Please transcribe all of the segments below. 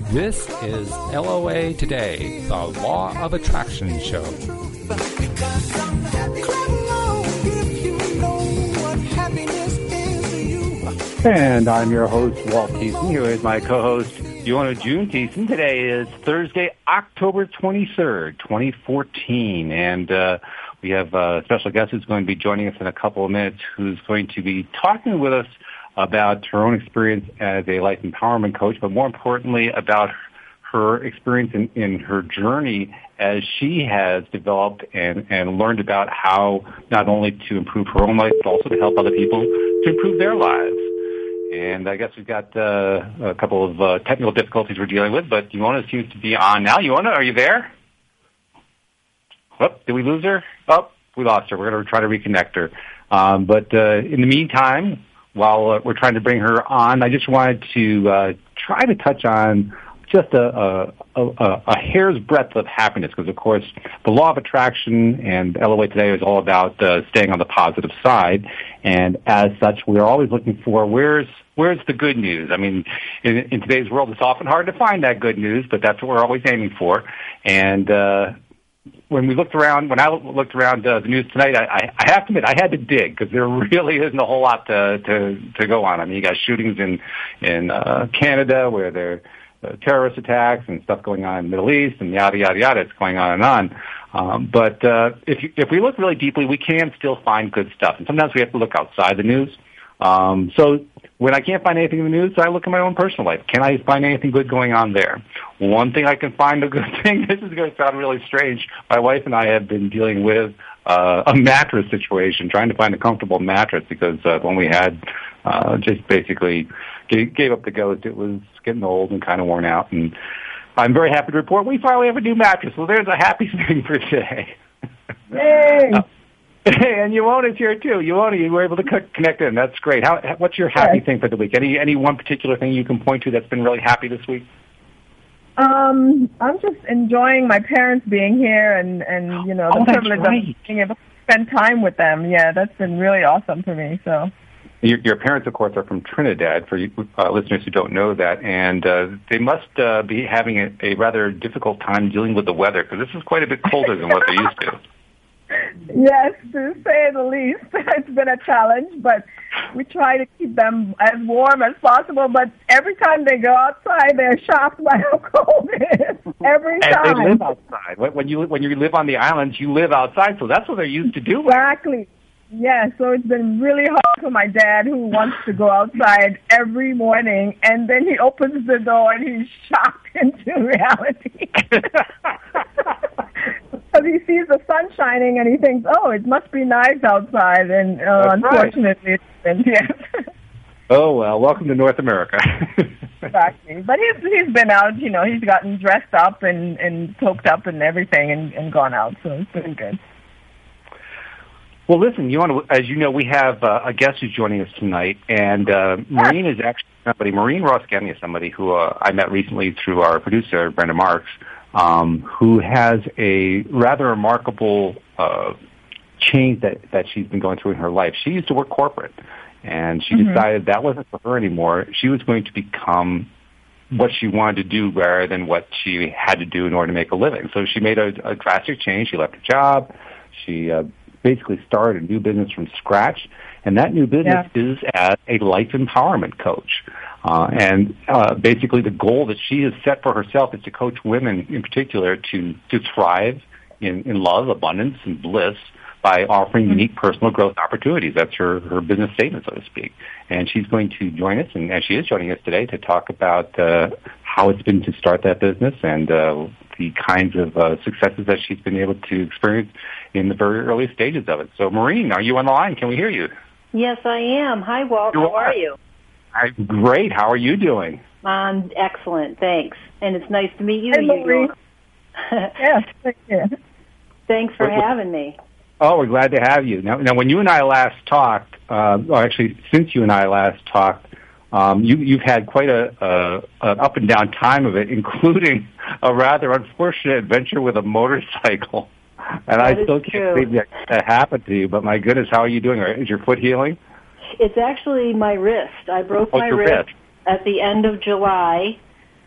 This is LOA Today, the Law of Attraction Show. And I'm your host, Walt Thiessen. Here is my co-host, Joanna June Thiessen. Today is Thursday, October 23rd, 2014. And we have a special guest who's going to be joining us in a couple of minutes, who's going to be talking with us about her own experience as a life empowerment coach, but more importantly about her experience in her journey as she has developed and learned about how not only to improve her own life, but also to help other people to improve their lives. And I guess we've got a couple of technical difficulties we're dealing with, but Ioana seems to be on now. Ioana, are you there? Oh, did we lose her? Oh, we lost her. We're going to try to reconnect her. But in the meantime, while we're trying to bring her on, I just wanted to try to touch on just a hair's breadth of happiness, because, of course, the law of attraction and LOA Today is all about staying on the positive side. And as such, we're always looking for where's the good news. I mean, in today's world, it's often hard to find that good news, but that's what we're always aiming for. And when I looked around the news tonight, I have to admit I had to dig, because there really isn't a whole lot to go on. I mean, you got shootings in Canada where there are terrorist attacks and stuff going on in the Middle East and yada yada yada. It's going on and on. But if we look really deeply, we can still find good stuff, and sometimes we have to look outside the news. So when I can't find anything in the news, I look at my own personal life. Can I find anything good going on there? One thing I can find a good thing, this is going to sound really strange, my wife and I have been dealing with a mattress situation, trying to find a comfortable mattress, because when we had just basically gave up the ghost, it was getting old and kind of worn out. And I'm very happy to report we finally have a new mattress. So there's a happy thing for today. Yay! And Ioana's here too. Ioana, you were able to connect in. That's great. What's your happy thing for the week? Any one particular thing you can point to that's been really happy this week? I'm just enjoying my parents being here and the privilege of being able to spend time with them. Yeah, that's been really awesome for me. So. Your parents, of course, are from Trinidad, for you, listeners who don't know that, and they must be having a rather difficult time dealing with the weather, because this is quite a bit colder than what they're used to. Yes, to say the least. It's been a challenge, but we try to keep them as warm as possible. But every time they go outside, they're shocked by how cold it is. Every time. And they live outside. When you live on the islands, you live outside, so that's what they're used to doing. Exactly. Yeah, so it's been really hard for my dad, who wants to go outside every morning, and then he opens the door and he's shocked into reality. Because he sees the sun shining and he thinks, oh, it must be nice outside, and unfortunately it isn't, yes. Oh, well, welcome to North America. Exactly. But he's been out, he's gotten dressed up and cloaked up and everything and gone out, so it's been good. Well, listen, Ioana, as you know, we have a guest who's joining us tonight, and Maureen is actually somebody, Maureen Ross-Gammy is somebody who I met recently through our producer, Brenda Marks, who has a rather remarkable change that she's been going through in her life. She used to work corporate, and she decided that wasn't for her anymore. She was going to become what she wanted to do rather than what she had to do in order to make a living. So she made a drastic change. She left her job. She basically started a new business from scratch, and that new business is as a life empowerment coach. And basically the goal that she has set for herself is to coach women in particular to thrive in love, abundance, and bliss by offering unique personal growth opportunities. That's her business statement, so to speak. And she's going to join us, and she is joining us today to talk about how it's been to start that business and the kinds of successes that she's been able to experience in the very early stages of it. So, Maureen, are you on the line? Can we hear you? Yes, I am. Hi, Walt. How are you? I'm great. How are you doing? I'm excellent, thanks. And it's nice to meet you. Hi, Maureen. Yes, thank you. Thanks for having me. Oh, we're glad to have you. Now, when you and I last talked, or actually since you and I last talked, you've had quite an up and down time of it, including a rather unfortunate adventure with a motorcycle. And I still can't believe that happened to you, but my goodness, how are you doing? Is your foot healing? It's actually my wrist. I broke my wrist at the end of July,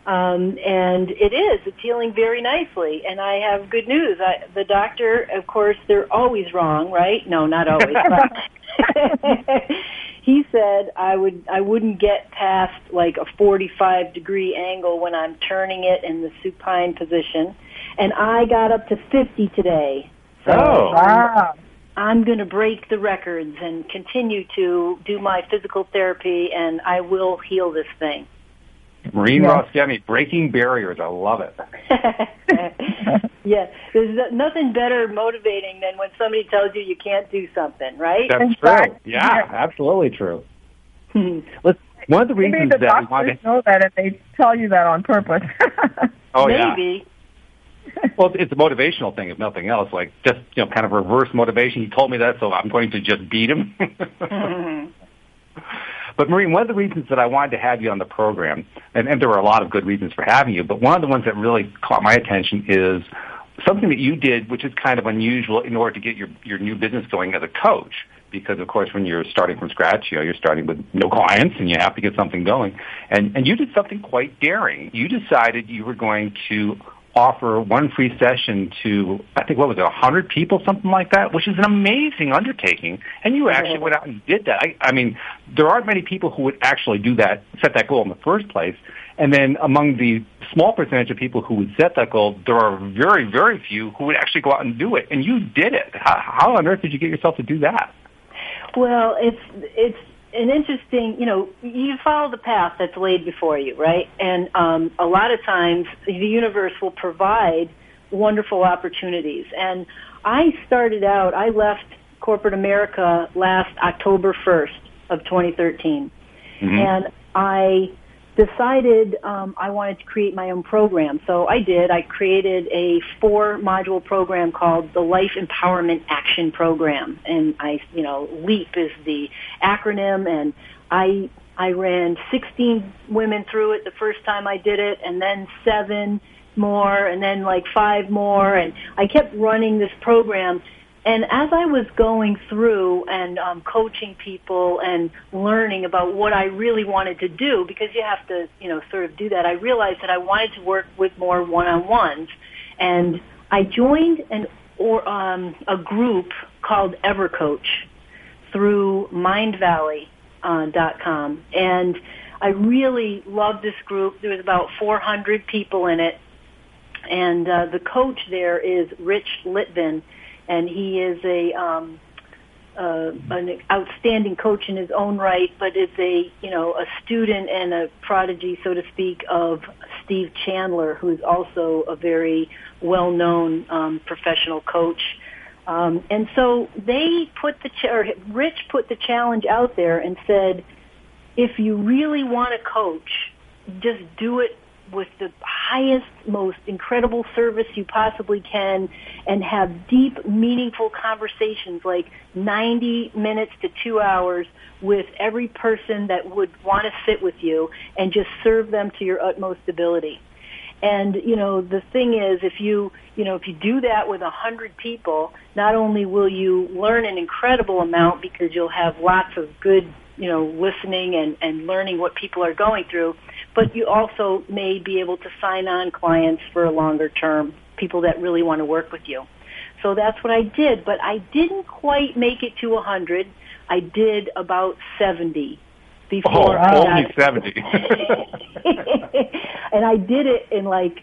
And it's healing very nicely. And I have good news. The doctor, of course, they're always wrong, right? No, not always. But he said I wouldn't get past like a 45-degree angle when I'm turning it in the supine position. And I got up to 50 today. So wow. I'm going to break the records and continue to do my physical therapy, and I will heal this thing. Maureen Ross-Demi, breaking barriers. I love it. Yeah, there's nothing better motivating than when somebody tells you you can't do something, right? That's true. Yeah, absolutely true. One of the reasons Maybe the that we doctors want to know that and they tell you that on purpose. Oh, Maybe. Yeah. Well, it's a motivational thing, if nothing else. Like just kind of reverse motivation. He told me that, so I'm going to just beat him. But Maureen, one of the reasons that I wanted to have you on the program, and there were a lot of good reasons for having you, but one of the ones that really caught my attention is something that you did, which is kind of unusual in order to get your new business going as a coach. Because, of course, when you're starting from scratch, you're starting with no clients and you have to get something going. And you did something quite daring. You decided you were going to offer one free session to, I think, 100 people, something like that, which is an amazing undertaking. And you actually went out and did that. I mean, there aren't many people who would actually do that, set that goal in the first place. And then among the small percentage of people who would set that goal, there are very, very few who would actually go out and do it. And you did it. How on earth did you get yourself to do that? Well, it's an interesting, you follow the path that's laid before you, right? And a lot of times the universe will provide wonderful opportunities. And I left corporate America last October 1st of 2013. Mm-hmm. And I decided I wanted to create my own program. So I did. I created a 4-module program called the Life Empowerment Action Program. And LEAP is the acronym, and I ran 16 women through it the first time I did it, and then 7 more, and then like 5 more, and I kept running this program. And as I was going through and coaching people and learning about what I really wanted to do, because you have to, sort of do that, I realized that I wanted to work with more one-on-ones. And I joined a group called EverCoach through MindValley.com. And I really loved this group. There was about 400 people in it. And the coach there is Rich Litvin. And he is an outstanding coach in his own right, but is a student and a prodigy, so to speak, of Steve Chandler, who is also a very well-known professional coach. And so Rich put the challenge out there and said, if you really want to coach, just do it with the highest, most incredible service you possibly can, and have deep, meaningful conversations, like 90 minutes to 2 hours with every person that would want to sit with you, and just serve them to your utmost ability. And, the thing is, if you do that with 100 people, not only will you learn an incredible amount because you'll have lots of good, listening and learning what people are going through, but you also may be able to sign on clients for a longer term, people that really want to work with you. So that's what I did, but I didn't quite make it to 100. I did about 70 before I got only 70. And I did it in like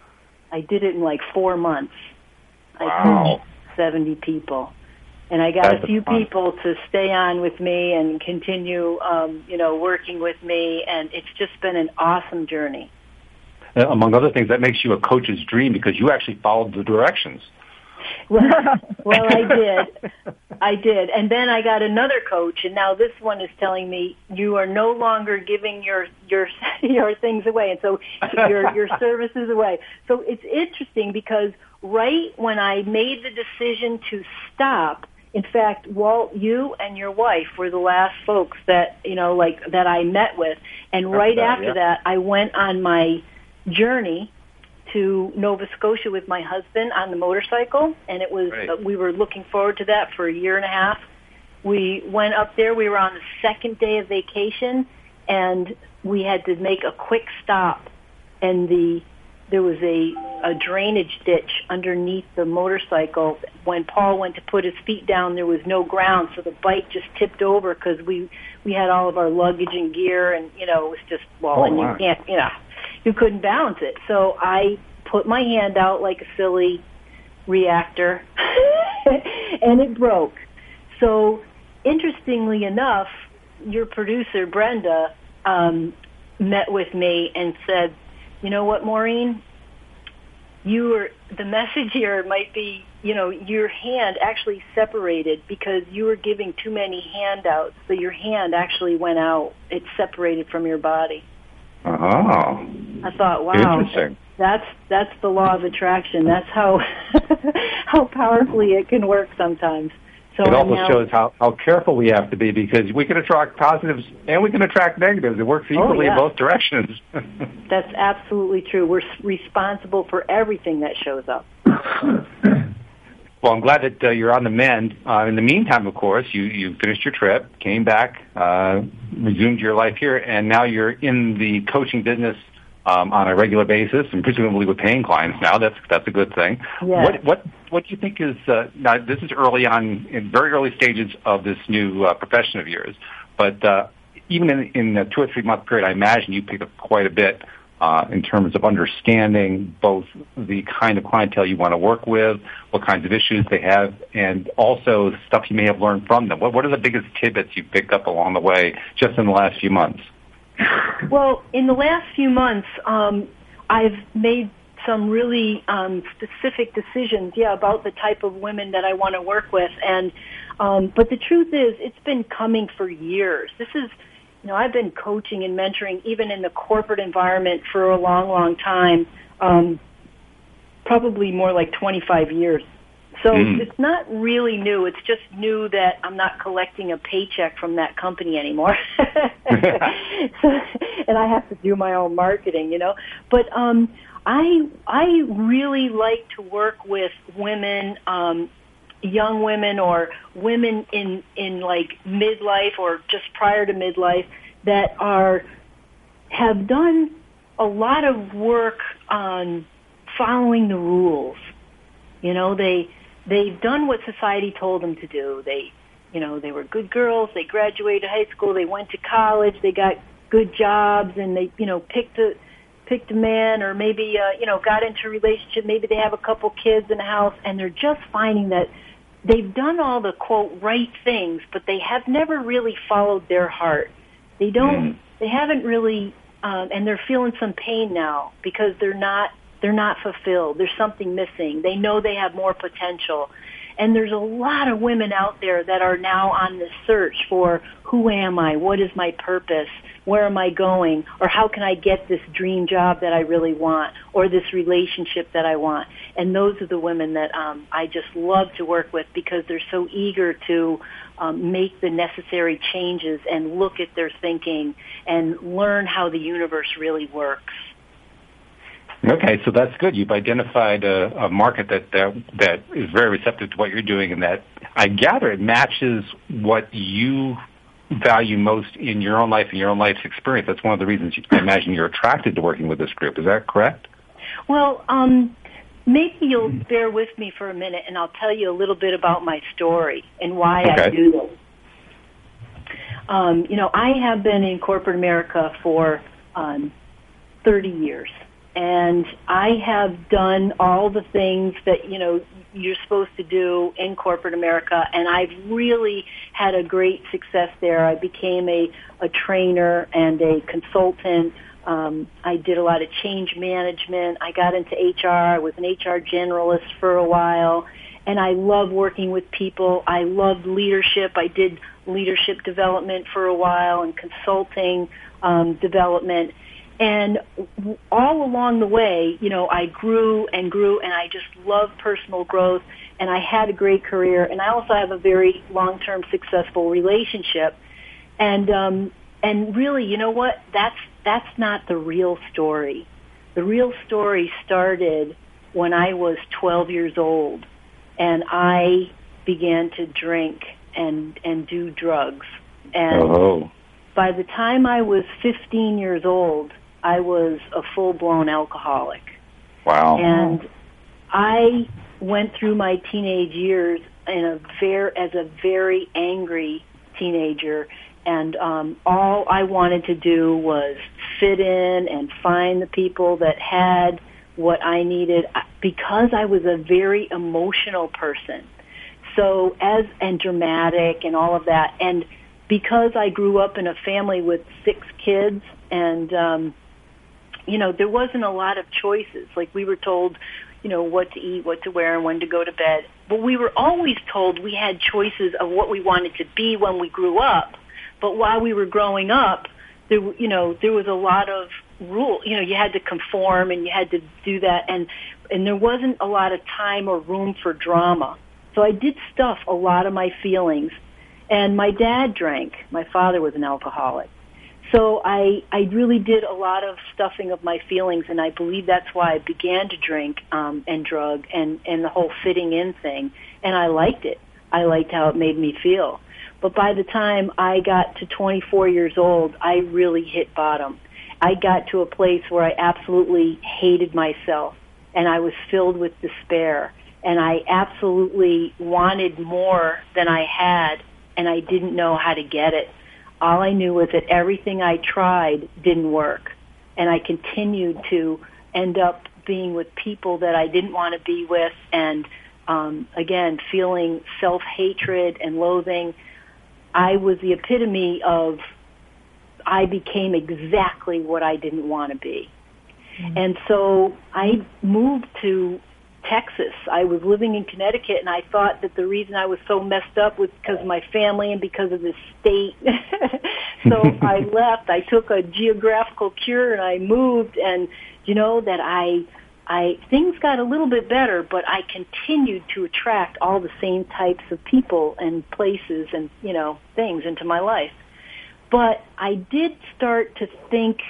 4 months. Wow. I did 70 people. And I got a few people to stay on with me and continue, working with me, and it's just been an awesome journey. Among other things, that makes you a coach's dream because you actually followed the directions. Well, I did. And then I got another coach, and now this one is telling me you are no longer giving your things away, and so your services away. So it's interesting because right when I made the decision to stop, in fact, Walt, you and your wife were the last folks that, that I met with. And right after that, I went on my journey to Nova Scotia with my husband on the motorcycle. And it was, we were looking forward to that for a year and a half. We went up there. We were on the second day of vacation, and we had to make a quick stop and there was a drainage ditch underneath the motorcycle. When Paul went to put his feet down, there was no ground, so the bike just tipped over because we had all of our luggage and gear, and it was just you can't, you couldn't balance it. So I put my hand out like a silly reactor, and it broke. So interestingly enough, your producer Brenda met with me and said, "You know what, Maureen? The message here might be, your hand actually separated because you were giving too many handouts. So your hand actually went out. It separated from your body." Oh. I thought, wow, interesting. That's the law of attraction. That's how how powerfully it can work sometimes. So it also shows how careful we have to be, because we can attract positives and we can attract negatives. It works equally in both directions. That's absolutely true. We're responsible for everything that shows up. Well, I'm glad that you're on the mend. In the meantime, of course, you finished your trip, came back, resumed your life here, and now you're in the coaching business on a regular basis, and presumably with paying clients now. That's a good thing. Yes. What do you think is now? This is early on, in very early stages of this new profession of yours, but even in a 2 or 3 month period, I imagine you picked up quite a bit in terms of understanding both the kind of clientele you want to work with, what kinds of issues they have, and also stuff you may have learned from them. What are the biggest tidbits you picked up along the way just in the last few months? Well, in the last few months, I've made some really specific decisions, about the type of women that I want to work with. And but the truth is, it's been coming for years. This is, I've been coaching and mentoring even in the corporate environment for a long, long time, probably more like 25 years. So it's not really new. It's just new that I'm not collecting a paycheck from that company anymore. And I have to do my own marketing, But I really like to work with women, young women or women in like midlife or just prior to midlife that have done a lot of work on following the rules. They've done what society told them to do. They were good girls. They graduated high school. They went to college. They got good jobs, and they, picked a man, or maybe, got into a relationship. Maybe they have a couple kids in a house, and they're just finding that they've done all the quote right things, but they have never really followed their heart. They haven't really, and they're feeling some pain now because they're not fulfilled. There's something missing. They know they have more potential. And there's a lot of women out there that are now on this search for, who am I? What is my purpose? Where am I going? Or how can I get this dream job that I really want? Or this relationship that I want? And those are the women that I just love to work with, because they're so eager to make the necessary changes and look at their thinking and learn how the universe really works. Okay, so that's good. You've identified a market that is very receptive to what you're doing, and that I gather it matches what you value most in your own life and your own life's experience. That's one of the reasons I imagine you're attracted to working with this group. Is that correct? Well, maybe you'll bear with me for a minute, and I'll tell you a little bit about my story and why I do this. I have been in corporate America for 30 years. And I have done all the things that, you're supposed to do in corporate America, and I've really had a great success there. I became a trainer and a consultant. I did a lot of change management. I got into HR. I was an HR generalist for a while, and I love working with people. I loved leadership. I did leadership development for a while and consulting development. And all along the way, I grew, and I just love personal growth, and I had a great career, and I also have a very long-term successful relationship. And really, you know what? That's not the real story. The real story started when I was 12 years old, and I began to drink and do drugs. And by the time I was 15 years old, I was a full-blown alcoholic. Wow. And I went through my teenage years as a very angry teenager, and all I wanted to do was fit in and find the people that had what I needed, because I was a very emotional person. So and dramatic and all of that. And because I grew up in a family with 6 kids, and there wasn't a lot of choices. Like, we were told, what to eat, what to wear, and when to go to bed. But we were always told we had choices of what we wanted to be when we grew up. But while we were growing up, there was a lot of rule. You had to conform, and you had to do that, and there wasn't a lot of time or room for drama. So I did stuff a lot of my feelings. And my dad drank. My father was an alcoholic. So I really did a lot of stuffing of my feelings, and I believe that's why I began to drink and drug and the whole fitting in thing. And I liked it. I liked how it made me feel. But by the time I got to 24 years old, I really hit bottom. I got to a place where I absolutely hated myself, and I was filled with despair. And I absolutely wanted more than I had, and I didn't know how to get it. All I knew was that everything I tried didn't work, and I continued to end up being with people that I didn't want to be with, and again, feeling self-hatred and loathing. I was the epitome of, I became exactly what I didn't want to be. Mm-hmm. And so I moved to Texas. I was living in Connecticut, and I thought that the reason I was so messed up was because of my family and because of the state. So I left. I took a geographical cure, and I moved, and that I things got a little bit better, but I continued to attract all the same types of people and places and things into my life. But I did start to think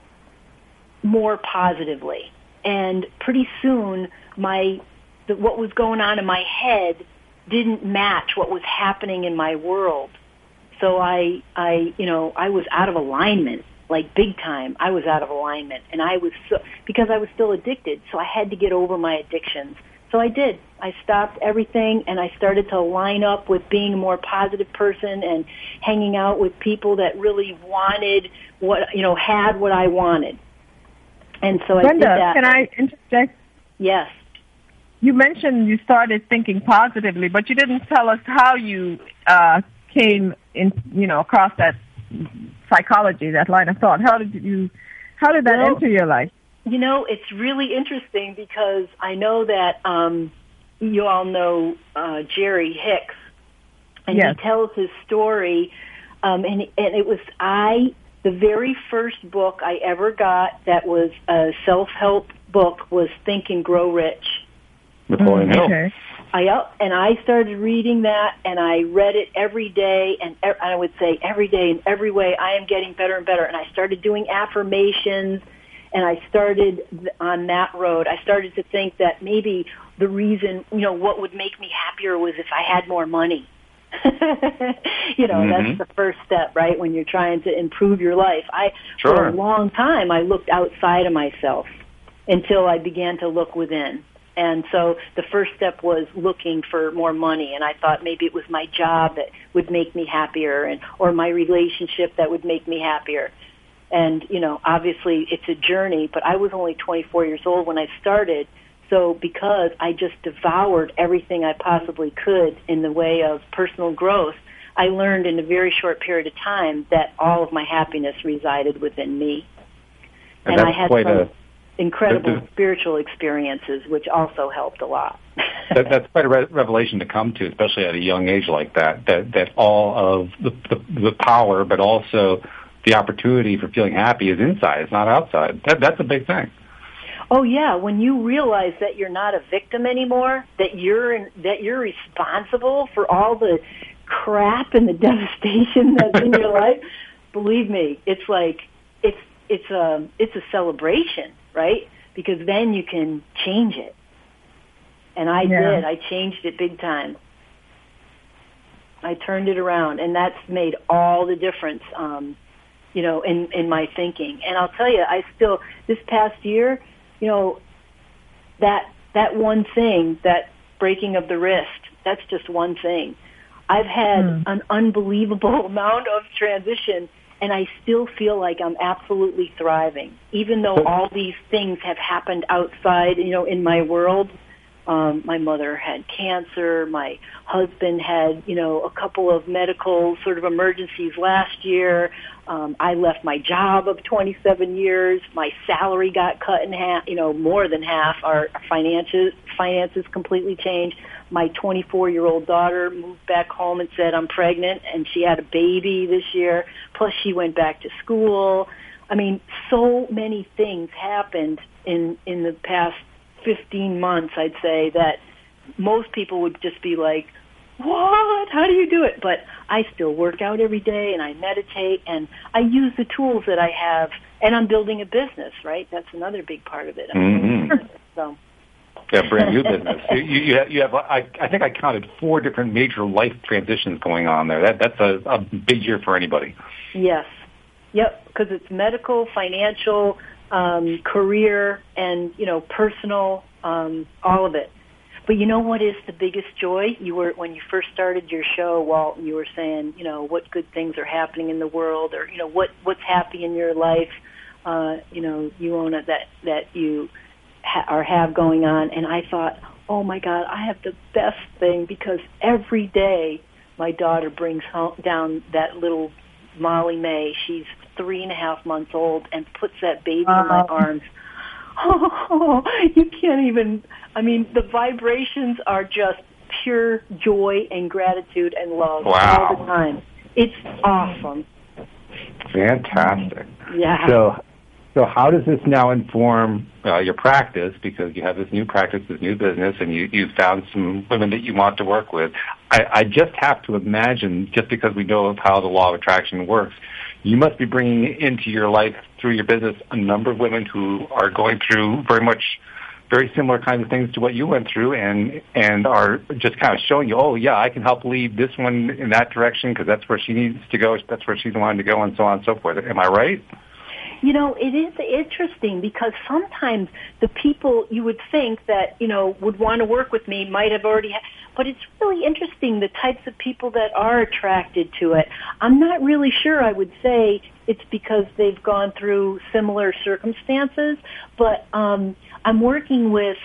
more positively, and pretty soon what was going on in my head didn't match what was happening in my world. So I was out of alignment, like big time. I was out of alignment, and because I was still addicted, so I had to get over my addictions. So I did. I stopped everything, and I started to line up with being a more positive person and hanging out with people that really wanted had what I wanted. And so Brenda, I did that. Can I interject? Yes. You mentioned you started thinking positively, but you didn't tell us how you came in, across that psychology, that line of thought. How did that enter your life? It's really interesting because I know that you all know Jerry Hicks, and yes. He tells his story, and it was the very first book I ever got that was a self-help book was Think and Grow Rich. Napoleon Hill. Okay. I started reading that, and I read it every day, and I would say every day in every way, I am getting better and better. And I started doing affirmations, and I started on that road. I started to think that maybe the reason, what would make me happier was if I had more money. That's the first step, right? When you're trying to improve your life. For a long time, I looked outside of myself until I began to look within. And so the first step was looking for more money, and I thought maybe it was my job that would make me happier, or my relationship that would make me happier. And, obviously it's a journey, but I was only 24 years old when I started. So because I just devoured everything I possibly could in the way of personal growth, I learned in a very short period of time that all of my happiness resided within me. And I had some incredible spiritual experiences, which also helped a lot. That's quite a revelation to come to, especially at a young age like that all of the power, but also the opportunity for feeling happy is inside, it's not outside. That's a big thing. Oh yeah, when you realize that you're not a victim anymore, that you're responsible for all the crap and the devastation that's in your life, believe me, it's like it's a celebration, right? Because then you can change it. And I did. I changed it big time. I turned it around, and that's made all the difference. in my thinking. And I'll tell you, this past year, that one thing, that breaking of the wrist, that's just one thing. I've had an unbelievable amount of transition, and I still feel like I'm absolutely thriving, even though all these things have happened outside, in my world. My mother had cancer. My husband had, a couple of medical sort of emergencies last year. I left my job of 27 years. My salary got cut in half, more than half. Our finances completely changed. My 24-year-old daughter moved back home and said, I'm pregnant, and she had a baby this year. Plus, she went back to school. I mean, so many things happened in the past 15 months, I'd say, that most people would just be like, what? How do you do it? But I still work out every day, and I meditate, and I use the tools that I have, and I'm building a business, right? That's another big part of it. So. Yeah, brand new business. You have. I think I counted 4 different major life transitions going on there. That's a big year for anybody. Yes. Yep. Because it's medical, financial, career, and personal, all of it. But you know what is the biggest joy? When you first started your show, Walt, you were saying, what good things are happening in the world, or what's happy in your life. You own it that you have going on, and I thought, oh my God, I have the best thing, because every day my daughter brings down that little Molly May. She's 3.5 months old, and puts that baby in my arms. Oh, you can't even, the vibrations are just pure joy and gratitude and love all the time. It's awesome. Fantastic. Yeah. So how does this now inform your practice? Because you have this new practice, this new business, and you've found some women that you want to work with. I just have to imagine, just because we know of how the law of attraction works, you must be bringing into your life through your business a number of women who are going through very similar kinds of things to what you went through, and are just kind of showing you, oh yeah, I can help lead this one in that direction because that's where she needs to go, that's where she's wanting to go, and so on and so forth. Am I right? It is interesting, because sometimes the people you would think that, would want to work with me might have already but it's really interesting, the types of people that are attracted to it. I'm not really sure I would say it's because they've gone through similar circumstances, but I'm working with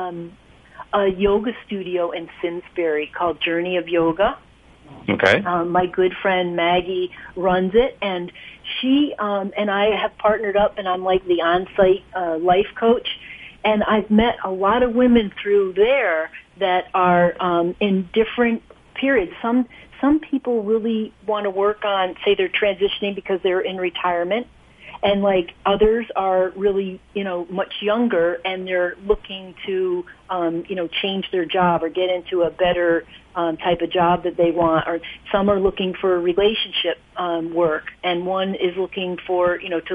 a yoga studio in Simsbury called Journey of Yoga. Okay. My good friend Maggie runs it, and she and I have partnered up, and I'm like the on-site life coach. And I've met a lot of women through there that are in different periods. Some people really want to work on, say, they're transitioning because they're in retirement, and like others are really, much younger, and they're looking to, change their job or get into a better type of job that they want. Or some are looking for relationship work, and one is looking for,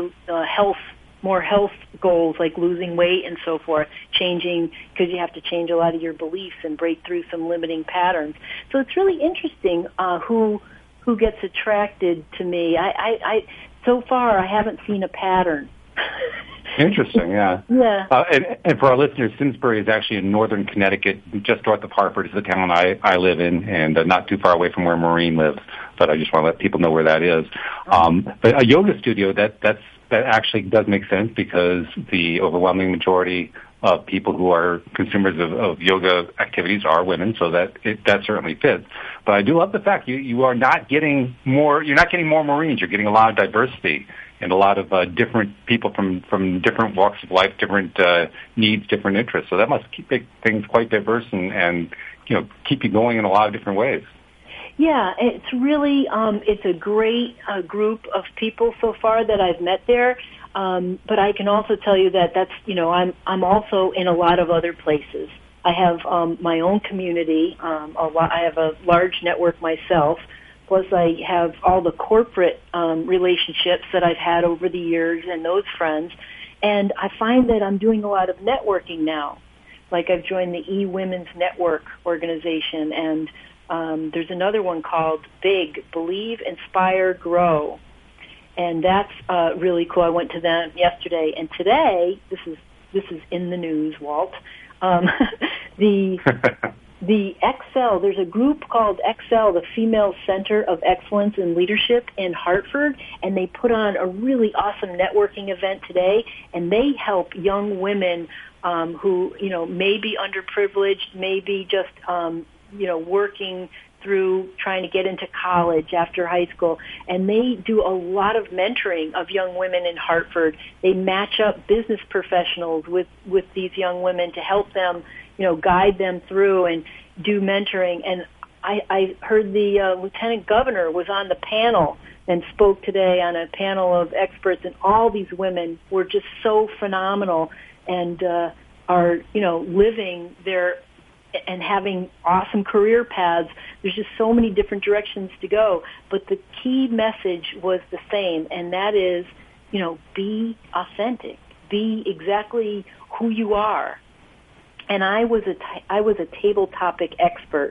more health goals like losing weight and so forth, changing, because you have to change a lot of your beliefs and break through some limiting patterns. So it's really interesting who gets attracted to me. I so far I haven't seen a pattern. Interesting, yeah. Yeah. And for our listeners, Simsbury is actually in northern Connecticut, just north of Hartford. Is the town I live in, and not too far away from where Maureen lives. But I just want to let people know where that is. But a yoga studio, that actually does make sense, because the overwhelming majority of people who are consumers of yoga activities are women, so that certainly fits. But I do love the fact you are not getting more. You're not getting more Marines. You're getting a lot of diversity and a lot of different people from different walks of life, different needs, different interests. So that must keep things quite diverse and keep you going in a lot of different ways. Yeah, it's really it's a great group of people so far that I've met there. But I can also tell you that that's I'm also in a lot of other places. I have my own community. I have a large network myself. Plus, I have all the corporate relationships that I've had over the years and those friends. And I find that I'm doing a lot of networking now. Like I've joined the E-Women's Network organization, and there's another one called BIG, Believe, Inspire, Grow. And that's really cool. I went to them yesterday, and today this is in the news, Walt. The Excel, there's a group called Excel, the Female Center of Excellence in Leadership in Hartford, and they put on a really awesome networking event today, and they help young women who, may be underprivileged, maybe just, working through trying to get into college after high school, and they do a lot of mentoring of young women in Hartford. They match up business professionals with these young women to help them, guide them through and do mentoring. And I heard the lieutenant governor was on the panel and spoke today on a panel of experts, and all these women were just so phenomenal and are, living their and having awesome career paths. There's just so many different directions to go. But the key message was the same, and that is, be authentic. Be exactly who you are. And I was a table topic expert,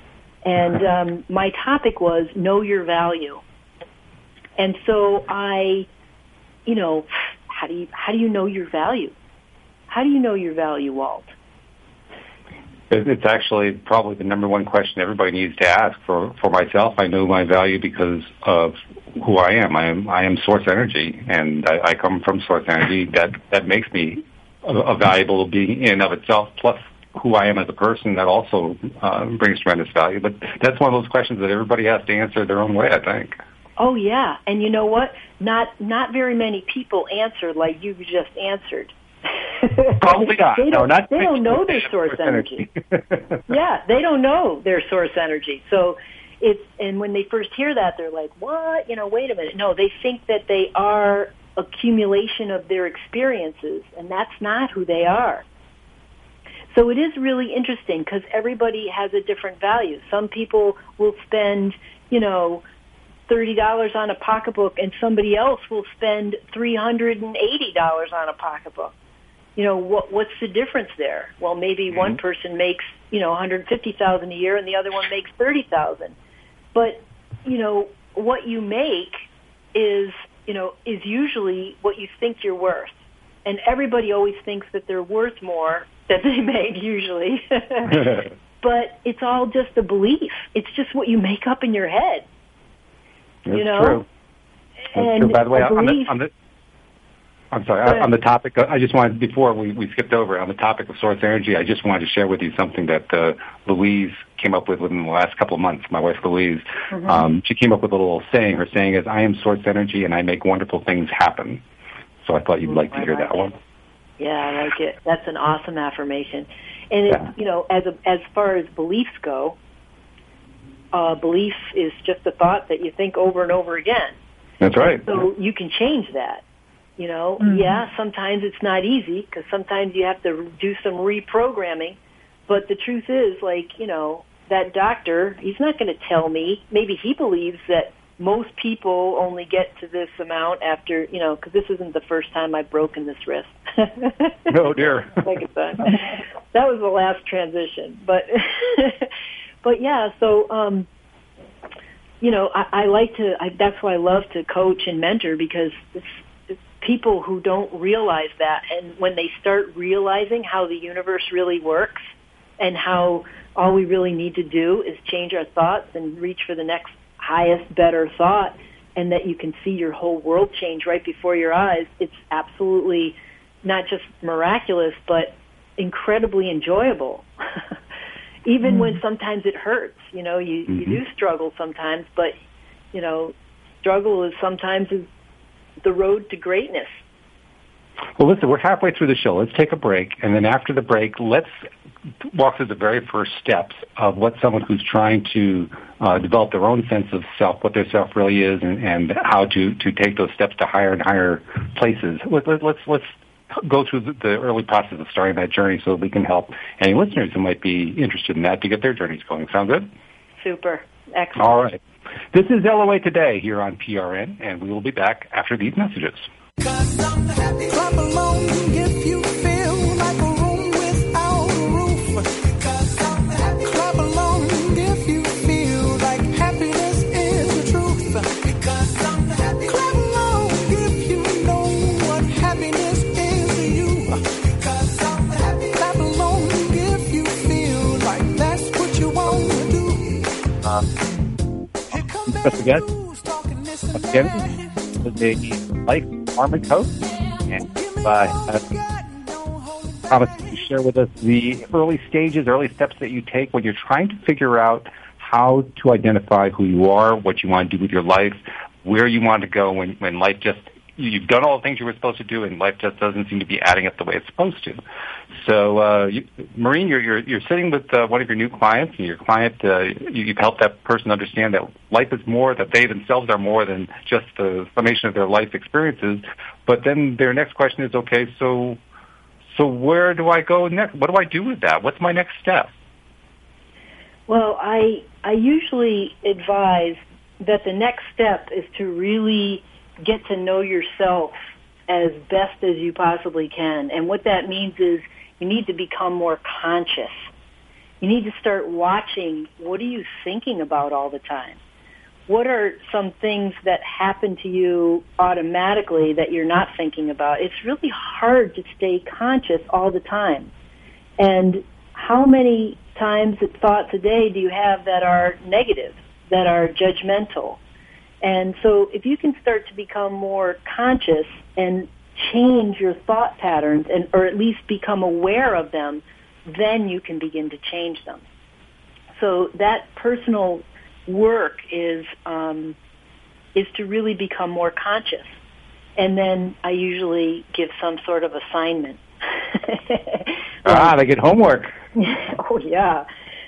and my topic was know your value. And so how do you know your value? How do you know your value, Walt? It's actually probably the number one question everybody needs to ask. For myself, I know my value because of who I am. I am Source Energy, and I come from Source Energy. That makes me a valuable being in and of itself, plus who I am as a person, that also brings tremendous value. But that's one of those questions that everybody has to answer their own way, I think. Oh, yeah. And you know what? Not very many people answer like you just answered. Probably not. They don't know their source energy. Yeah, they don't know their source energy. So and when they first hear that, they're like, what? Wait a minute. No, they think that they are accumulation of their experiences, and that's not who they are. So it is really interesting because everybody has a different value. Some people will spend, $30 on a pocketbook, and somebody else will spend $380 on a pocketbook. What's the difference there? Well, maybe one person makes, $150,000 a year and the other one makes $30,000. But, what you make is usually what you think you're worth. And everybody always thinks that they're worth more than they make usually. But it's all just a belief. It's just what you make up in your head. That's true. That's true. By the way, on the topic, I just wanted, before we skipped over, on the topic of Source Energy, I just wanted to share with you something that Louise came up with within the last couple of months, my wife Louise. Mm-hmm. She came up with a little saying. Her saying is, I am Source Energy and I make wonderful things happen. So I thought you'd like to hear that one. Yeah, I like it. That's an awesome affirmation. And, as far as beliefs go, belief is just a thought that you think over and over again. That's right. So you can change that. Yeah, sometimes it's not easy because sometimes you have to do some reprogramming. But the truth is, that doctor, he's not going to tell me. Maybe he believes that most people only get to this amount after, because this isn't the first time I've broken this wrist. Oh, dear. Second time. That was the last transition. But, yeah, so, I like to, that's why I love to coach and mentor, because it's people who don't realize that. And when they start realizing how the universe really works and how all we really need to do is change our thoughts and reach for the next highest, better thought, and that you can see your whole world change right before your eyes, it's absolutely not just miraculous, but incredibly enjoyable. Even when sometimes it hurts, you do struggle sometimes, but, struggle is sometimes the road to greatness. Well, listen, we're halfway through the show. Let's take a break, and then after the break, let's walk through the very first steps of what someone who's trying to develop their own sense of self, what their self really is, and how to take those steps to higher and higher places. Let's go through the early process of starting that journey so that we can help any listeners who might be interested in that to get their journeys going. Sound good? Super. Excellent. All right. This is LOA Today here on PRN, and we will be back after these messages. Clap along if you feel like a room without a roof. Clap along if you feel like happiness is the truth. Clap along special guest, again, with a life Armin coach, and promise to share with us the early stages, early steps that you take when you're trying to figure out how to identify who you are, what you want to do with your life, where you want to go when life just, you've done all the things you were supposed to do and life just doesn't seem to be adding up the way it's supposed to. So, Maureen, you're sitting with one of your new clients, and your client, you've helped that person understand that life is more, that they themselves are more than just the summation of their life experiences. But then their next question is, okay, so where do I go next? What do I do with that? What's my next step? Well, I usually advise that the next step is to really get to know yourself as best as you possibly can. And what that means is you need to become more conscious. You need to start watching, what are you thinking about all the time? What are some things that happen to you automatically that you're not thinking about? It's really hard to stay conscious all the time. And how many thoughts a day do you have that are negative, that are judgmental? And so if you can start to become more conscious and change your thought patterns, or at least become aware of them, then you can begin to change them. So that personal work is to really become more conscious. And then I usually give some sort of assignment. They get homework. Oh, yeah.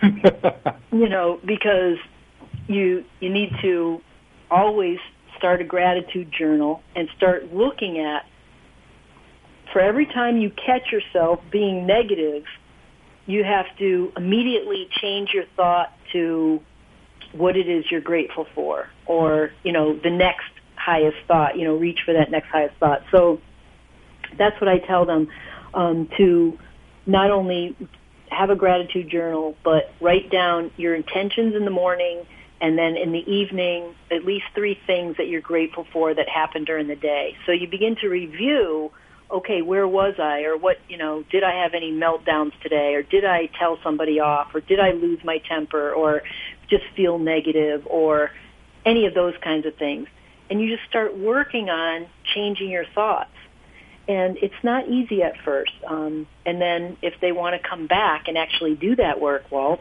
Because you need to always start a gratitude journal and start looking at, for every time you catch yourself being negative, you have to immediately change your thought to what it is you're grateful for, or, the next highest thought, reach for that next highest thought. So that's what I tell them, to not only have a gratitude journal, but write down your intentions in the morning, and then in the evening, at least 3 things that you're grateful for that happened during the day. So you begin to review, okay, where was I? Or what, did I have any meltdowns today? Or did I tell somebody off? Or did I lose my temper? Or just feel negative? Or any of those kinds of things. And you just start working on changing your thoughts. And it's not easy at first. And then if they want to come back and actually do that work, Walt,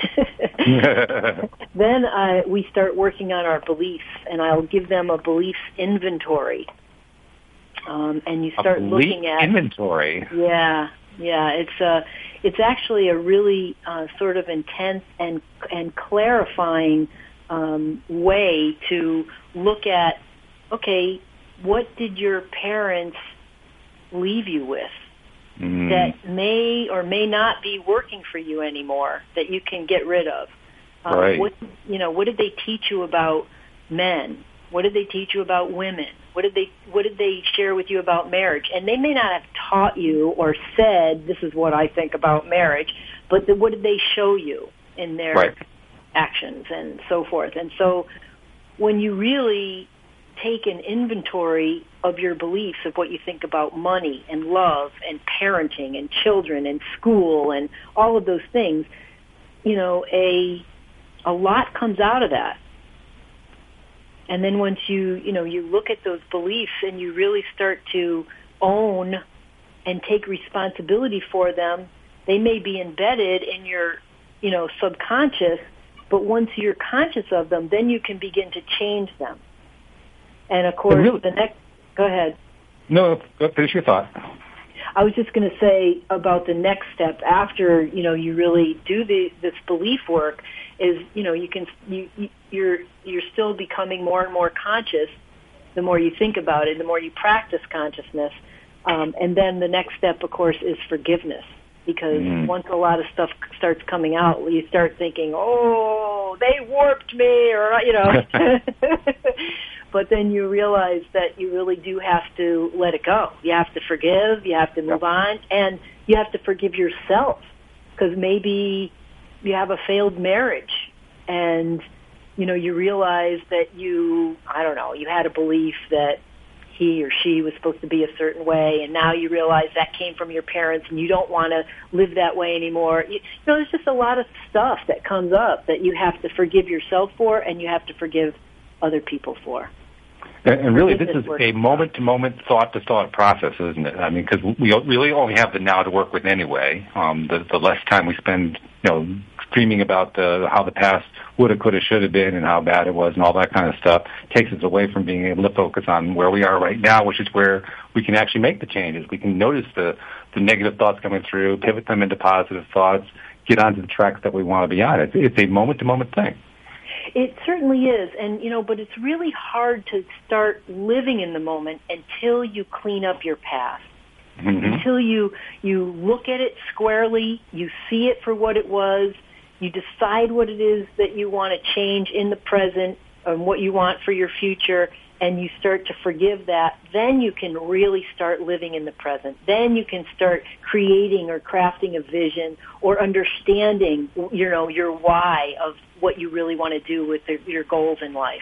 then we start working on our beliefs, and I'll give them a beliefs inventory. And you start looking at inventory. Yeah. It's actually a really sort of intense and clarifying way to look at, okay, what did your parents leave you with that may or may not be working for you anymore, that you can get rid of? Right. What did they teach you about men? What did they teach you about women? What did they share with you about marriage? And they may not have taught you or said, this is what I think about marriage, but what did they show you in their actions and so forth? And so when you really take an inventory of your beliefs, of what you think about money and love and parenting and children and school and all of those things, a lot comes out of that. And then once you look at those beliefs and you really start to own and take responsibility for them, they may be embedded in your, subconscious, but once you're conscious of them, then you can begin to change them. And of course, go ahead. No, finish your thought. I was just going to say about the next step after, you really do this belief work is, you're still becoming more and more conscious the more you think about it, the more you practice consciousness. And then the next step, of course, is forgiveness. Because once a lot of stuff starts coming out, you start thinking, oh, they warped me, or, But then you realize that you really do have to let it go. You have to forgive, you have to move on, and you have to forgive yourself. Because maybe you have a failed marriage, and, you realize that you had a belief that he or she was supposed to be a certain way, and now you realize that came from your parents, and you don't want to live that way anymore. There's just a lot of stuff that comes up that you have to forgive yourself for, and you have to forgive other people for. And really, this is a moment-to-moment, thought-to-thought process, isn't it? I mean, because we really only have the now to work with anyway. The less time we spend, screaming about how the past woulda, coulda, shoulda been and how bad it was and all that kind of stuff takes us away from being able to focus on where we are right now, which is where we can actually make the changes. We can notice the negative thoughts coming through, pivot them into positive thoughts, get onto the tracks that we want to be on. It's a moment-to-moment thing. It certainly is, and but it's really hard to start living in the moment until you clean up your past. Mm-hmm. Until you look at it squarely, you see it for what it was, you decide what it is that you want to change in the present and what you want for your future, and you start to forgive that, then you can really start living in the present. Then you can start creating or crafting a vision or understanding, your why of what you really want to do with your goals in life.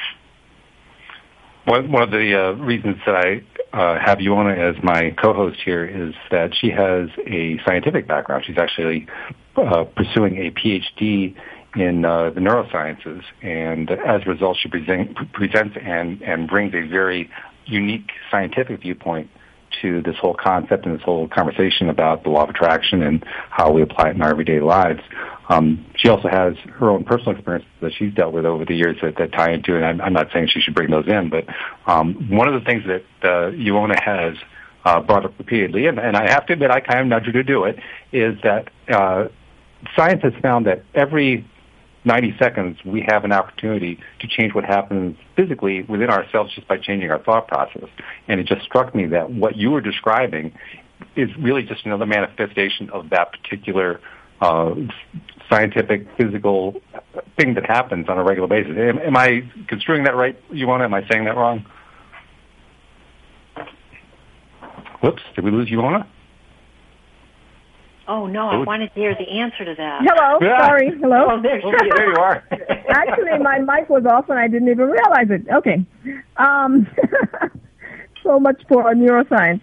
One of the reasons that I have Ioana as my co-host here is that she has a scientific background. She's actually pursuing a PhD in the neurosciences, and as a result, she presents and brings a very unique scientific viewpoint to this whole concept and this whole conversation about the law of attraction and how we apply it in our everyday lives. She also has her own personal experiences that she's dealt with over the years that tie into it. I'm not saying she should bring those in, but one of the things that Ioana has brought up repeatedly, and I have to admit I kind of nudge her to do it, is that science has found that every 90 seconds we have an opportunity to change what happens physically within ourselves just by changing our thought process. And it just struck me that what you were describing is really just another manifestation of that particular scientific, physical thing that happens on a regular basis. Am I construing that right, Ioana? Am I saying that wrong? Whoops, did we lose Ioana? Oh, no, I wanted to hear the answer to that. Hello, sorry, hello. Oh, there you are. Actually, my mic was off and I didn't even realize it. Okay. So much for neuroscience.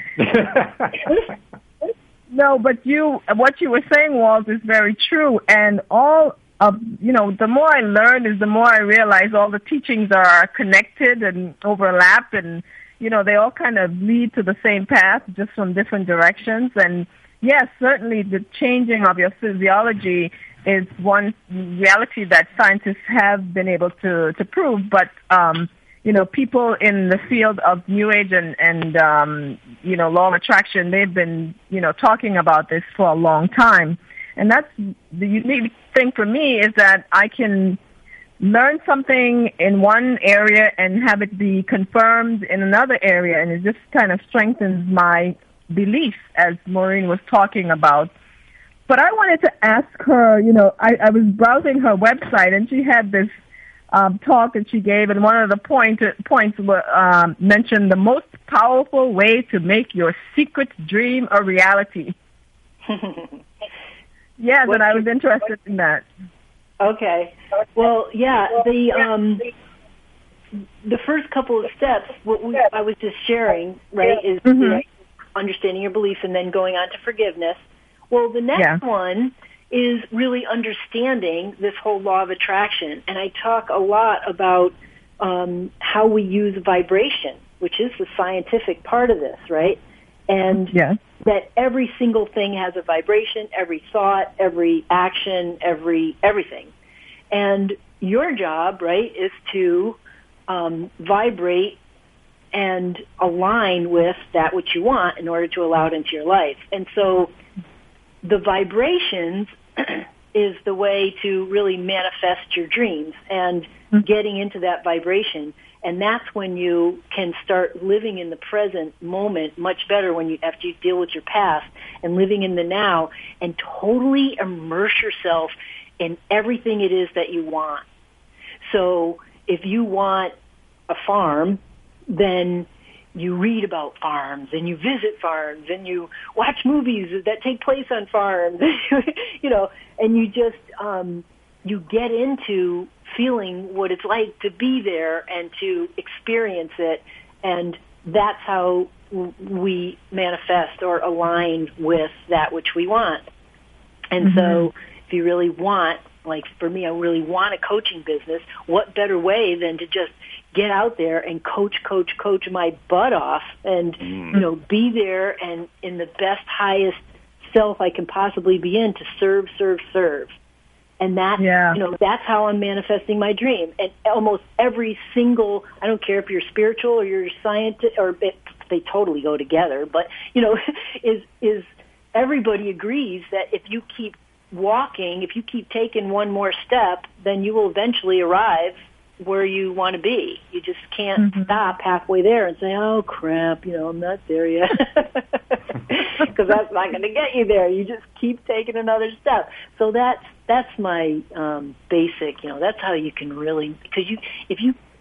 No, but what you were saying, Walt, is very true. And all of, the more I learn is the more I realize all the teachings are connected and overlap and, they all kind of lead to the same path, just from different directions. And yes, certainly the changing of your physiology is one reality that scientists have been able to prove. But, people in the field of New Age and law of attraction, they've been, talking about this for a long time. And that's the unique thing for me is that I can learn something in one area and have it be confirmed in another area. And it just kind of strengthens my belief, as Maureen was talking about. But I wanted to ask her, I was browsing her website and she had this talk that she gave, and one of the points were, mentioned the most powerful way to make your secret dream a reality. Yes, and I was interested in that. Okay. Well, yeah, the first couple of steps, I was just sharing, right, is understanding your beliefs and then going on to forgiveness. Well, the next one is really understanding this whole law of attraction. And I talk a lot about how we use vibration, which is the scientific part of this, right? And that every single thing has a vibration, every thought, every action, everything. And your job, right, is to vibrate and align with that which you want in order to allow it into your life. And so the vibrations is the way to really manifest your dreams and getting into that vibration. And that's when you can start living in the present moment much better after you deal with your past and living in the now and totally immerse yourself in everything it is that you want. So if you want a farm, then you read about farms and you visit farms and you watch movies that take place on farms, and you just, you get into feeling what it's like to be there and to experience it. And that's how we manifest or align with that which we want. And so if you really want, like for me, I really want a coaching business, what better way than to just get out there and coach my butt off and, you know, be there and in the best, highest self I can possibly be in to serve. And that, you know, that's how I'm manifesting my dream. And almost every single, I don't care if you're spiritual or you're scientist, or they totally go together, but, you know, is everybody agrees that if you keep walking, if you keep taking one more step, then you will eventually arrive where you want to be. You just can't stop halfway there and say, oh, crap, you know, I'm not there yet. Because that's not going to get you there. You just keep taking another step. So that's my basic, you know, that's how you can really, because if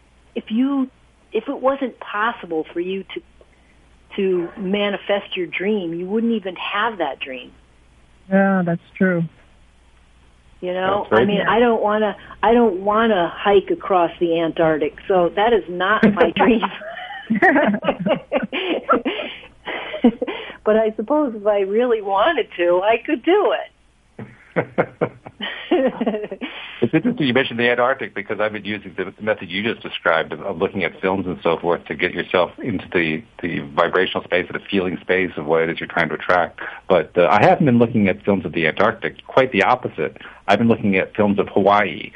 it wasn't possible for you to manifest your dream, you wouldn't even have that dream. Yeah, that's true. You know, I mean, I don't want to hike across the Antarctic, so that is not my dream. But I suppose if I really wanted to, I could do it. It's interesting you mentioned the Antarctic, because I've been using the method you just described of looking at films and so forth to get yourself into the vibrational space, or the feeling space of what it is you're trying to attract. But I haven't been looking at films of the Antarctic. Quite the opposite. I've been looking at films of Hawaii.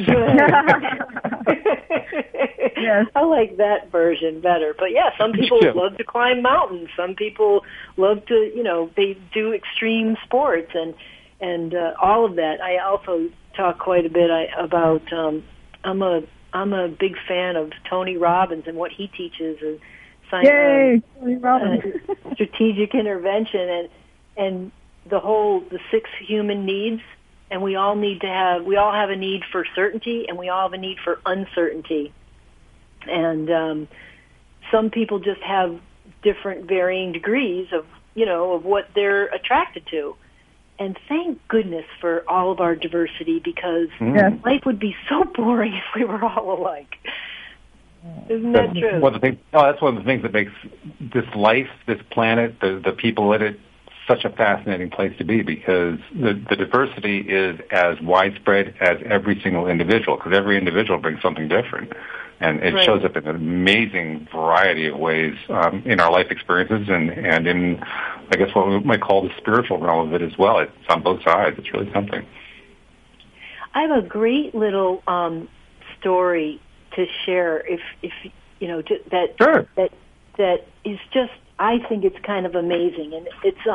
Yes. I like that version better. But yeah, some people love to climb mountains. Some people love to, you know, they do extreme sports and all of that. I also talk quite a bit about. I'm a big fan of Tony Robbins and what he teaches, Tony Robbins. Strategic intervention, and the 6 human needs, and we all have a need for certainty, and we all have a need for uncertainty, and some people just have different varying degrees of what they're attracted to. And thank goodness for all of our diversity, because life would be so boring if we were all alike. Isn't that true? That's one of the things that makes this life, this planet, the people in it, such a fascinating place to be, because the diversity is as widespread as every single individual, because every individual brings something different. And it shows up in an amazing variety of ways in our life experiences and in, I guess, what we might call the spiritual realm of it as well. It's on both sides. It's really something. I have a great little story to share. If you know that is just, I think it's kind of amazing, and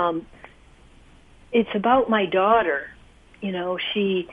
it's about my daughter. You know, she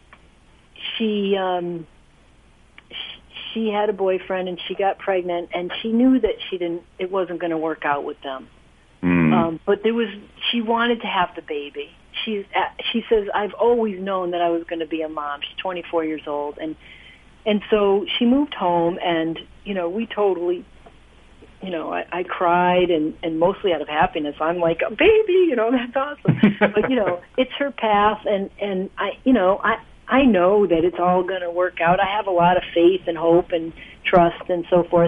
had a boyfriend and she got pregnant, and she knew that it wasn't going to work out with them. But she wanted to have the baby. She says, I've always known that I was going to be a mom. She's 24 years old. And so she moved home, and, you know, we totally, you know, I cried, and mostly out of happiness. I'm like, a baby, you know, that's awesome. But, you know, it's her path, and I know that it's all going to work out. I have a lot of faith and hope and trust and so forth.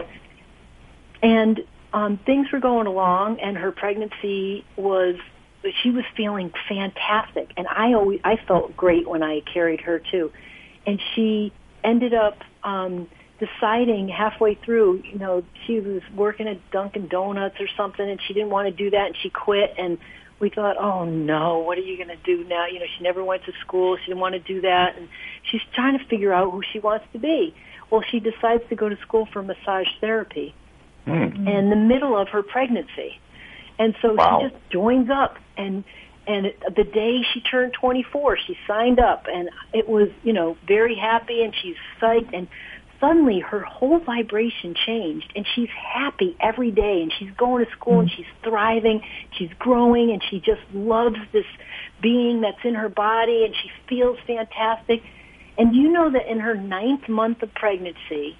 And things were going along, and her pregnancy she was feeling fantastic. And I felt great when I carried her too. And she ended up deciding halfway through, you know, she was working at Dunkin' Donuts or something, and she didn't want to do that, and she quit. And we thought, oh no, what are you going to do now? You know, she never went to school. She didn't want to do that. And she's trying to figure out who she wants to be. Well, she decides to go to school for massage therapy in the middle of her pregnancy. And so she just joins up. And the day she turned 24, she signed up. And it was, you know, very happy, and she's psyched. And suddenly her whole vibration changed, and she's happy every day, and she's going to school, and she's thriving, she's growing, and she just loves this being that's in her body, and she feels fantastic. And you know that in her 9th month of pregnancy,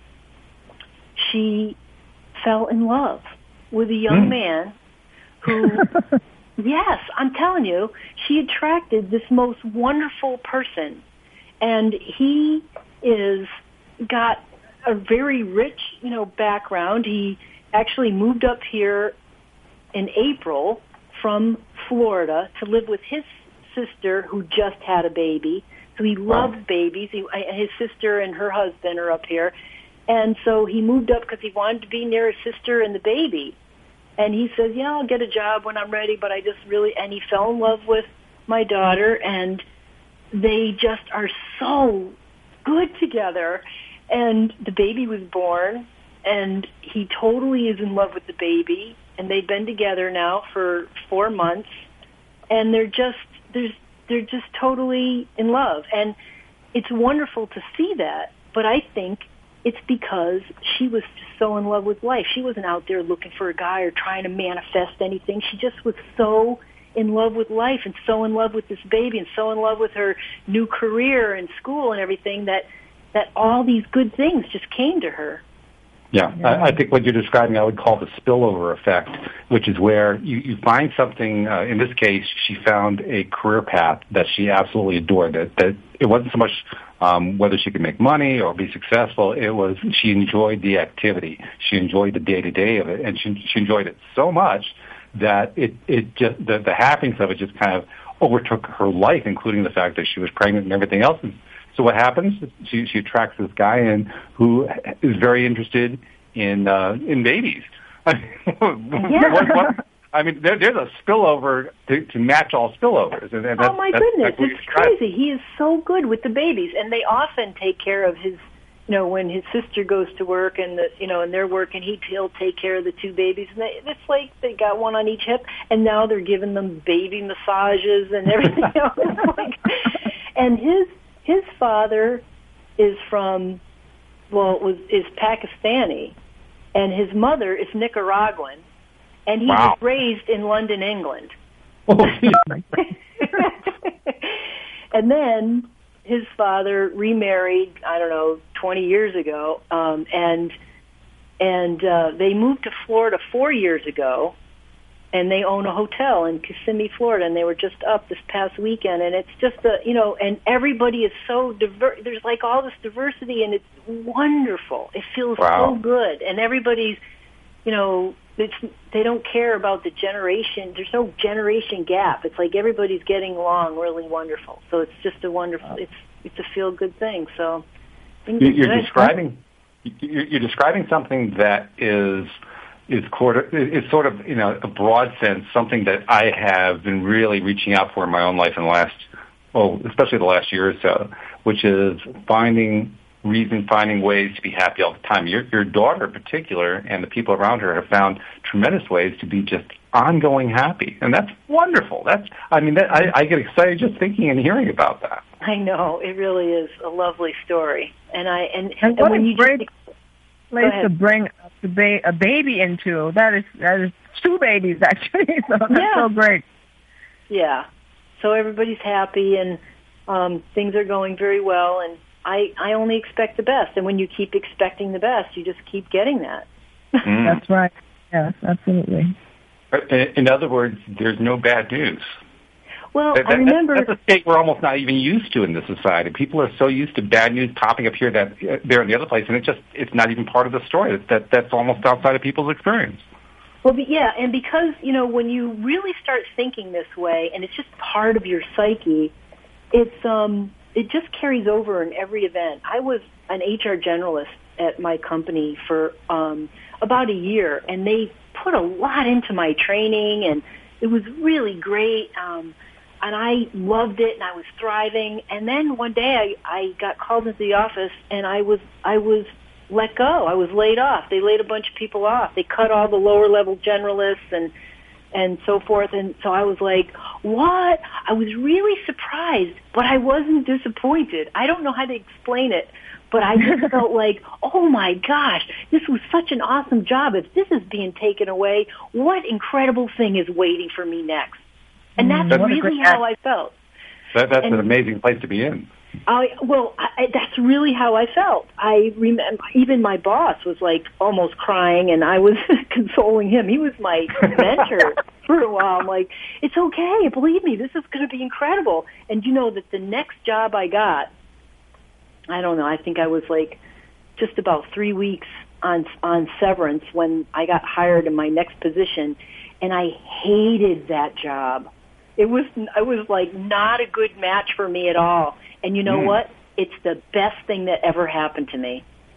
she fell in love with a young man who, yes, I'm telling you, she attracted this most wonderful person, and he got a very rich, you know, background. He actually moved up here in April from Florida to live with his sister, who just had a baby. So he loves babies. His sister and her husband are up here. And so he moved up because he wanted to be near his sister and the baby. And he says, yeah, I'll get a job when I'm ready, but I just really, and he fell in love with my daughter, and they just are so good together. And the baby was born, and he totally is in love with the baby, and they've been together now for 4 months, and they're just totally in love. And it's wonderful to see that, but I think it's because she was just so in love with life. She wasn't out there looking for a guy or trying to manifest anything. She just was so in love with life and so in love with this baby and so in love with her new career and school and everything that all these good things just came to her. Yeah, I think what you're describing I would call the spillover effect, which is where you find something, in this case, she found a career path that she absolutely adored. That it wasn't so much whether she could make money or be successful, it was she enjoyed the activity. She enjoyed the day-to-day of it, and she enjoyed it so much that it just, the happiness of it just kind of overtook her life, including the fact that she was pregnant and everything else. So what happens? She attracts this guy in who is very interested in babies. I mean, there's a spillover to match all spillovers. And oh my goodness, it's crazy. He is so good with the babies, and they often take care of his. When his sister goes to work and and they're working, he'll take care of the 2 babies. And it's like they got one on each hip, and now they're giving them baby massages and everything else. And his father is from, is Pakistani, and his mother is Nicaraguan, and he was raised in London, England. And then his father remarried, 20 years ago, and they moved to Florida 4 years ago, and they own a hotel in Kissimmee, Florida, and they were just up this past weekend, and it's just and everybody is so diverse. There's like all this diversity, and it's wonderful. It feels so good, and everybody's, they don't care about the generation. There's no generation gap. It's like everybody's getting along really wonderful. So it's just a wonderful. It's a feel good thing. So you're describing something that is sort of a broad sense something that I have been really reaching out for in my own life in the last, especially the last year or so, which is finding ways to be happy all the time. Your daughter in particular and the people around her have found tremendous ways to be just ongoing happy, and that's wonderful. I get excited just thinking and hearing about that. I know, it really is a lovely story, and what when a you great place to bring a baby into. That is 2 babies actually, so that's so great. Yeah, so everybody's happy and things are going very well, and I only expect the best, and when you keep expecting the best, you just keep getting that. That's right. Yes, absolutely. In other words, there's no bad news. Well, I remember that's a state we're almost not even used to in this society. People are so used to bad news popping up here, there, and the other place, and it's not even part of the story. That's almost outside of people's experience. Well, yeah, and because when you really start thinking this way, and it's just part of your psyche, it just carries over in every event. I was an HR generalist at my company for about a year, and they put a lot into my training, and it was really great. And I loved it, and I was thriving. And then one day I got called into the office, and I was let go. I was laid off. They laid a bunch of people off. They cut all the lower level generalists and so forth. And so I was like, what? I was really surprised, but I wasn't disappointed. I don't know how to explain it, but I just felt like, oh my gosh, this was such an awesome job. If this is being taken away, what incredible thing is waiting for me next? And that's really how I felt. That's an amazing place to be in. That's really how I felt. I remember even my boss was like almost crying, and I was consoling him. He was my mentor for a while. I'm like, it's okay. Believe me, this is going to be incredible. And that the next job I got, I don't know, I think I was like just about 3 weeks on severance when I got hired in my next position, and I hated that job. It was like not a good match for me at all. And you know what? It's the best thing that ever happened to me.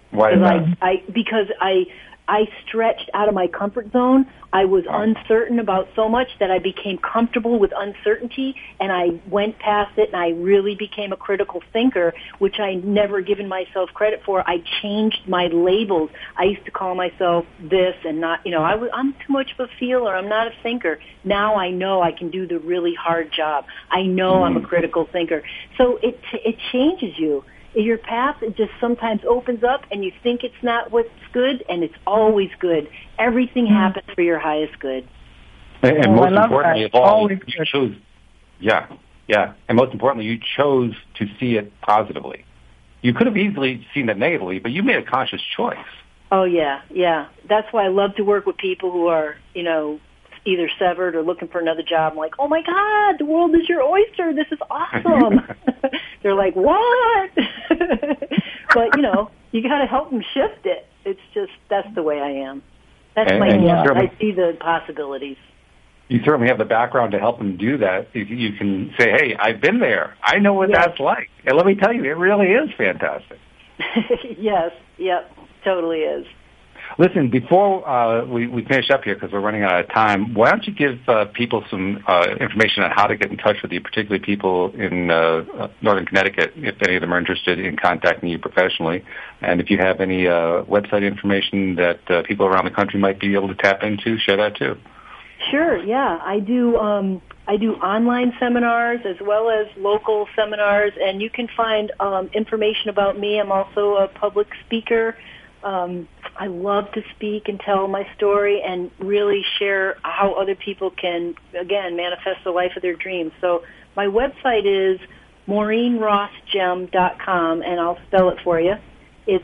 Why is that? Because I stretched out of my comfort zone. I was uncertain about so much that I became comfortable with uncertainty, and I went past it, and I really became a critical thinker, which I never given myself credit for. I changed my labels. I used to call myself this and not, I'm too much of a feeler. I'm not a thinker. Now I know I can do the really hard job. I know I'm a critical thinker. So it changes you. Your path, it just sometimes opens up and you think it's not what's good, and it's always good. Everything happens for your highest good. And most importantly of all, you chose, and most importantly, you chose to see it positively. You could have easily seen it negatively, but you made a conscious choice. Oh, yeah. That's why I love to work with people who are, either severed or looking for another job. I'm like, oh my God, the world is your oyster. This is awesome. They're like, what? But, you got to help them shift it. It's just, that's the way I am. That's my gift. I see the possibilities. You certainly have the background to help them do that. You can say, hey, I've been there. I know what that's like. And let me tell you, it really is fantastic. Yes, totally is. Listen, before we finish up here, because we're running out of time, why don't you give people some information on how to get in touch with you, particularly people in Northern Connecticut, if any of them are interested in contacting you professionally, and if you have any website information that people around the country might be able to tap into, share that too. Sure, yeah. I do online seminars as well as local seminars, and you can find information about me. I'm also a public speaker. I love to speak and tell my story and really share how other people can, again, manifest the life of their dreams. So my website is MaureenRossGem.com, and I'll spell it for you. It's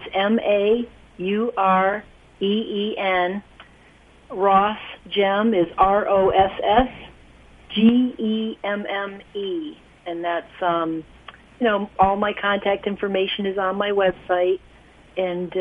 MAUREEN. Ross Gem is ROSSGEMME, and that's all my contact information is on my website. And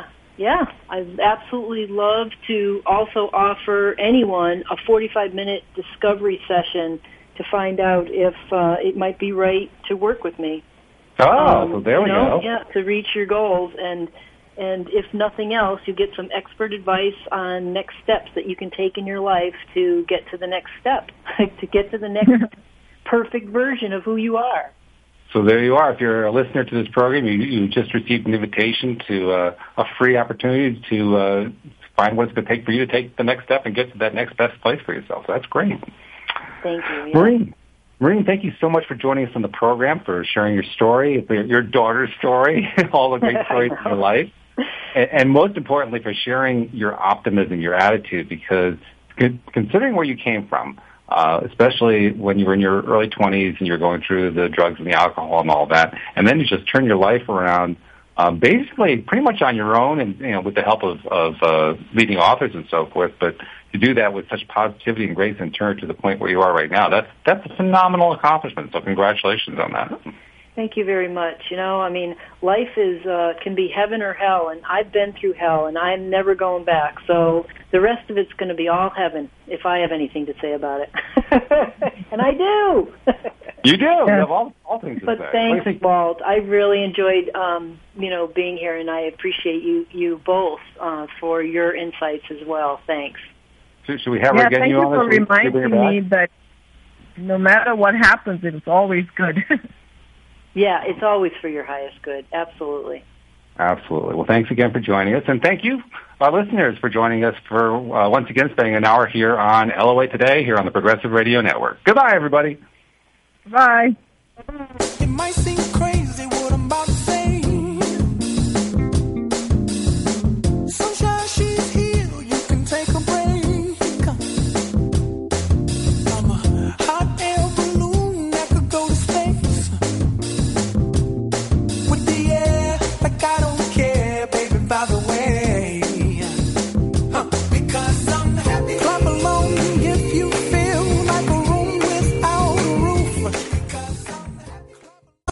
I'd absolutely love to also offer anyone a 45-minute discovery session to find out if it might be right to work with me. So there we go. Yeah, to reach your goals. And if nothing else, you get some expert advice on next steps that you can take in your life to get to the next step, to get to the next perfect version of who you are. So there you are. If you're a listener to this program, you just received an invitation to a free opportunity to find what it's going to take for you to take the next step and get to that next best place for yourself. So that's great. Thank you. Yeah. Maureen, thank you so much for joining us on the program, for sharing your story, your daughter's story, all the great stories in your life, and most importantly, for sharing your optimism, your attitude, because considering where you came from, especially when you were in your early 20s and you're going through the drugs and the alcohol and all that, and then you just turn your life around basically pretty much on your own and with the help of leading authors and so forth, but to do that with such positivity and grace and turn to the point where you are right now, that's a phenomenal accomplishment, so congratulations on that. Thank you very much. Life is can be heaven or hell, and I've been through hell, and I'm never going back. So the rest of it's going to be all heaven, if I have anything to say about it. And I do. You do. You have all things to say. But thanks, Walt. I really enjoyed, being here, and I appreciate you both for your insights as well. Thanks. Should we have her again? Thank you for reminding me that no matter what happens, it's always good. Yeah, it's always for your highest good. Absolutely. Absolutely. Well, thanks again for joining us. And thank you, our listeners, for joining us for, once again, spending an hour here on LOA Today, here on the Progressive Radio Network. Goodbye, everybody. Bye. It might seem